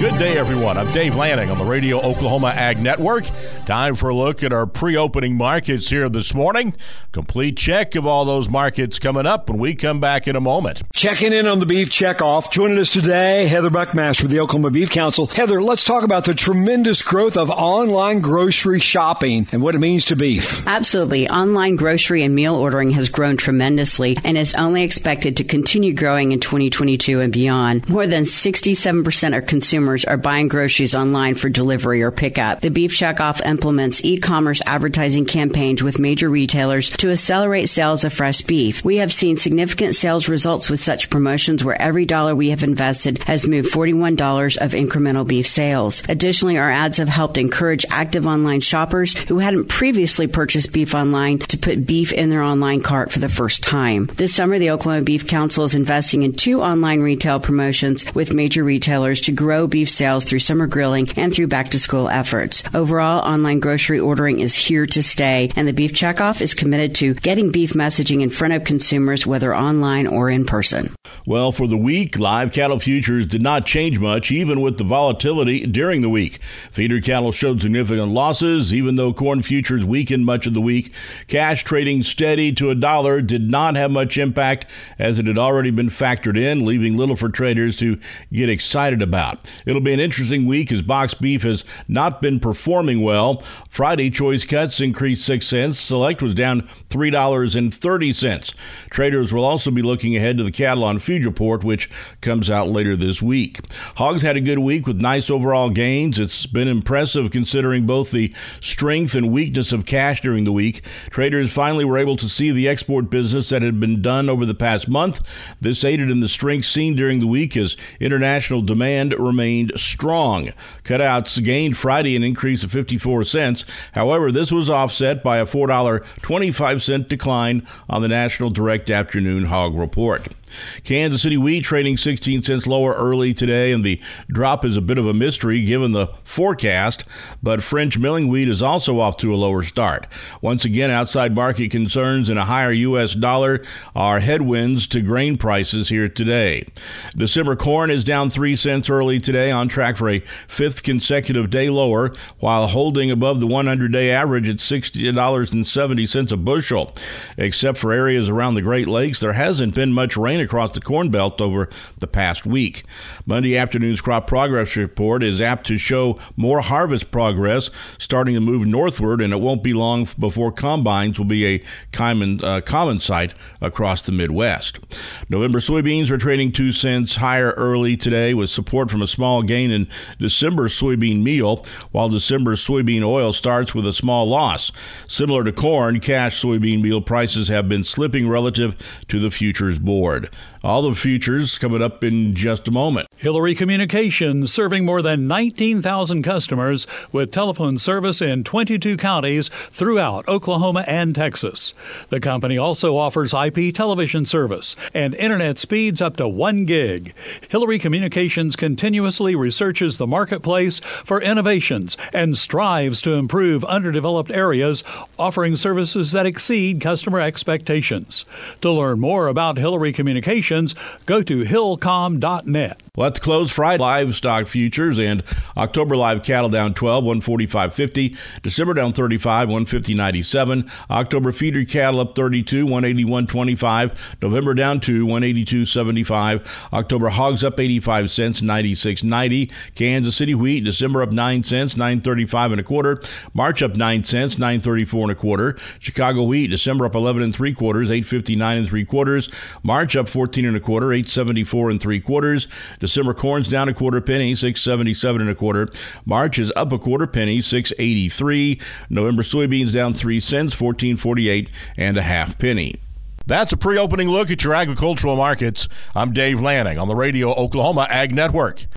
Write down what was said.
Good day, everyone. I'm Dave Lanning on the Radio Oklahoma Ag Network. Time for a look at our pre-opening markets here this morning. Complete check of all those markets coming up when we come back in a moment. Checking in on the beef checkoff. Joining us today, Heather Buckmaster with the Oklahoma Beef Council. Heather, let's talk about the tremendous growth of online grocery shopping and what it means to beef. Absolutely. Online grocery and meal ordering has grown tremendously and is only expected to continue growing in 2022 and beyond. More than 67% of consumers are buying groceries online for delivery or pickup. The Beef Checkoff implements e-commerce advertising campaigns with major retailers to accelerate sales of fresh beef. We have seen significant sales results with such promotions where every dollar we have invested has moved $41 of incremental beef sales. Additionally, our ads have helped encourage active online shoppers who hadn't previously purchased beef online to put beef in their online cart for the first time. This summer, the Oklahoma Beef Council is investing in 2 online retail promotions with major retailers to grow beef sales through summer grilling and through back-to-school efforts. Overall, online grocery ordering is here to stay, and the Beef Checkoff is committed to getting beef messaging in front of consumers, whether online or in person. Well, for the week, live cattle futures did not change much, even with the volatility during the week. Feeder cattle showed significant losses, even though corn futures weakened much of the week. Cash trading steady to $1 did not have much impact, as it had already been factored in, leaving little for traders to get excited about. It'll be an interesting week as boxed beef has not been performing well. Friday choice cuts increased 6 cents. Select was down $3.30. Traders will also be looking ahead to the cattle on feed report, which comes out later this week. Hogs had a good week with nice overall gains. It's been impressive considering both the strength and weakness of cash during the week. Traders finally were able to see the export business that had been done over the past month. This aided in the strength seen during the week as international demand remained strong. Cutouts gained Friday an increase of 54 cents. However, this was offset by a $4.25 decline on the National Direct Afternoon Hog Report. Kansas City wheat trading 16 cents lower early today, and the drop is a bit of a mystery given the forecast, but French milling wheat is also off to a lower start. Once again, outside market concerns and a higher U.S. dollar are headwinds to grain prices here today. December corn is down 3 cents early today, on track for a 5th consecutive day lower, while holding above the 100-day average at $60.70 a bushel. Except for areas around the Great Lakes, there hasn't been much rain across the Corn Belt over the past week. Monday afternoon's crop progress report is apt to show more harvest progress starting to move northward, and it won't be long before combines will be a common sight across the Midwest. November soybeans are trading 2 cents higher early today with support from a small gain in December soybean meal, while December soybean oil starts with a small loss. Similar to corn, cash soybean meal prices have been slipping relative to the futures board. All the futures coming up in just a moment. Hillary Communications, serving more than 19,000 customers with telephone service in 22 counties throughout Oklahoma and Texas. The company also offers IP television service and internet speeds up to 1 gig. Hillary Communications continuously researches the marketplace for innovations and strives to improve underdeveloped areas, offering services that exceed customer expectations. To learn more about Hillary Communications, go to hillcom.net. Let's close Friday livestock futures, and October live cattle down 12, 145.50. December down 35, 150.97. October feeder cattle up 32, 181.25. November down 2, 182.75. October hogs up 85 cents, 96.90. Kansas City wheat December up 9 cents, 9.35 and a quarter. March up 9 cents, 9.34 and a quarter. Chicago wheat December up 11 and 3/4, 8.59 and 3/4. March up 14 and a quarter, 8.74 and 3/4. December corn's down a quarter penny, 6.77 and a quarter. March is up a quarter penny, 6.83. November soybeans down 3 cents, 14.48 and a half penny. That's a pre-opening look at your agricultural markets. I'm Dave Lanning on the Radio Oklahoma Ag Network.